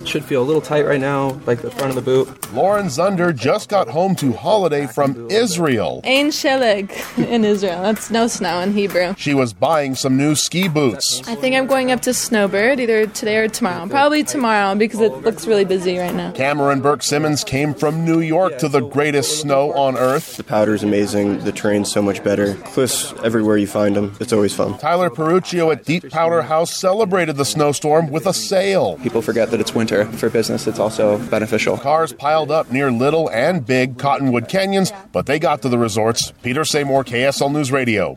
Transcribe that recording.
should feel a little tight right now, like the front of the boot. Lauren Zunder just got home to holiday from Israel. Ein sheleg in Israel. That's no snow in Hebrew. She was buying some new ski boots. I think I'm going up to Snowbird either today or tomorrow. Probably tomorrow because it looks really busy right now. Cameron Burke Simmons came from New York to the greatest snow on earth. The powder's amazing. The terrain's so much better. Cliffs everywhere you find them. It's always fun. Tyler Peruccio at Deep Powder House celebrated the snowstorm with a sale. People forget that it's winter. For business, it's also beneficial. Cars piled up near Little and Big Cottonwood Canyons, but they got to the resorts. Peter Seymour, KSL News Radio.